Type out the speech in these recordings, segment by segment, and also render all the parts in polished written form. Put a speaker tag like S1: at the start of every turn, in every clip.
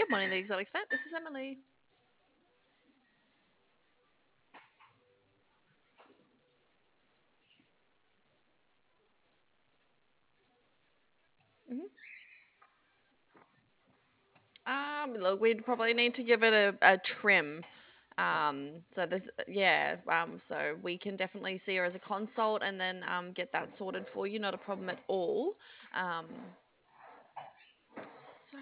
S1: Good morning, the Exotic Vet. This is Emily. Mhm. Look, we'd probably need to give it a trim. So we can definitely see her as a consult and then get that sorted for you. Not a problem at all. Um, so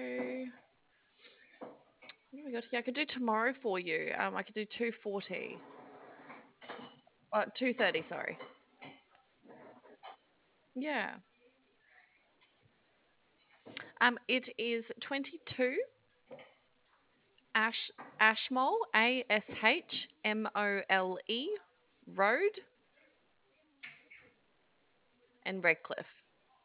S1: what do we got here? I could do tomorrow for you. I could do 2:40. 2:30. Sorry. Yeah. It is 22 Ash Ashmole, Ashmole Road, and Redcliffe.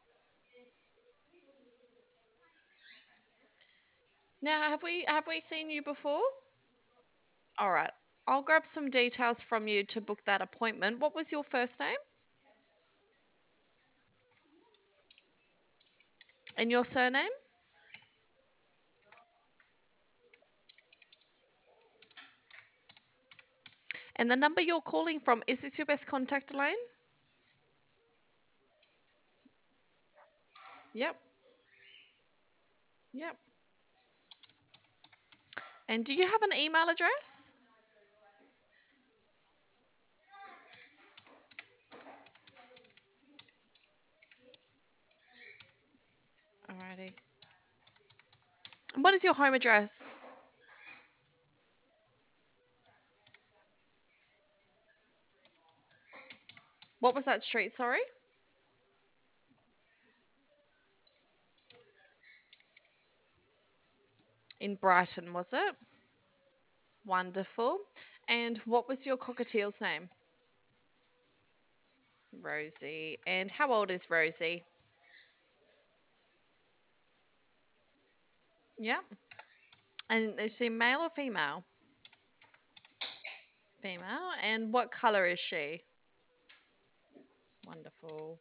S1: Now, have we seen you before? All right. I'll grab some details from you to book that appointment. What was your first name and your surname? And the number you're calling from, is this your best contact, Elaine? Yep. Yep. And do you have an email address? Alrighty. And what is your home address? What was that street, sorry? In Brighton, was it? Wonderful. And what was your cockatiel's name? Rosie. And how old is Rosie? Yep. And is she male or female? Female. And what color is she? Wonderful.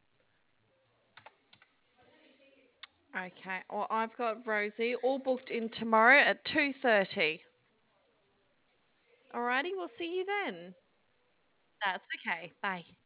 S1: Okay. Well, I've got Rosie all booked in tomorrow at 2:30. Alrighty, we'll see you then. That's okay. Bye.